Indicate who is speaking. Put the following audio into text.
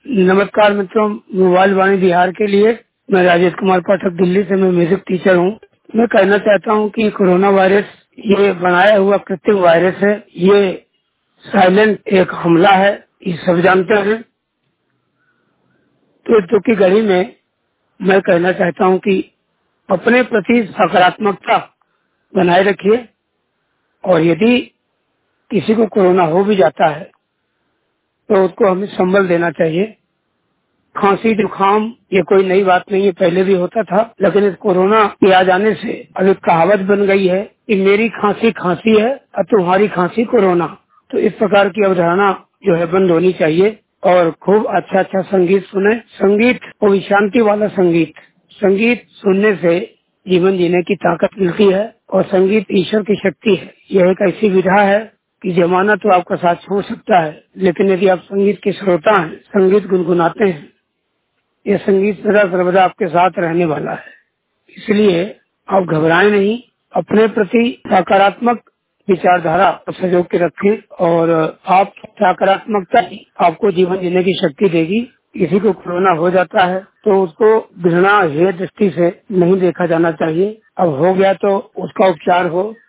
Speaker 1: नमस्कार मित्रों, मोबाइल वाणी बिहार के लिए मैं राजेश कुमार पाठक दिल्ली से। मैं म्यूजिक टीचर हूँ। मैं कहना चाहता हूँ कि कोरोना वायरस ये बनाया हुआ कृत्रिम वायरस है। ये साइलेंट एक हमला है, ये सब जानते हैं। तो युद्ध की घड़ी में मैं कहना चाहता हूँ कि अपने प्रति सकारात्मकता बनाए रखिए, और यदि किसी को कोरोना हो भी जाता है तो उसको हमें संबल देना चाहिए। खांसी जुकाम ये कोई नई बात नहीं है, पहले भी होता था, लेकिन इस कोरोना के आ जाने से अब एक कहावत बन गई है कि मेरी खांसी खांसी है और तुम्हारी खांसी कोरोना। तो इस प्रकार की अवधारणा जो है बंद होनी चाहिए, और खूब अच्छा अच्छा संगीत सुने। संगीत वो शांति वाला संगीत। संगीत सुनने से जीवन जीने की ताकत मिलती है, और संगीत ईश्वर की शक्ति है। यह एक ऐसी विधा है कि जमाना तो आपका साथ छोड़ सकता है, लेकिन यदि आप संगीत के श्रोता हैं, संगीत गुनगुनाते हैं, ये संगीत सदा सर्वदा आपके साथ रहने वाला है। इसलिए आप घबराएं नहीं, अपने प्रति सकारात्मक विचारधारा सजो के रखें, और आप सकारात्मकता ही आपको जीवन जीने की शक्ति देगी। किसी को कोरोना हो जाता है तो उसको घृणा हेय दृष्टि से नहीं देखा जाना चाहिए। अब हो गया तो उसका उपचार हो,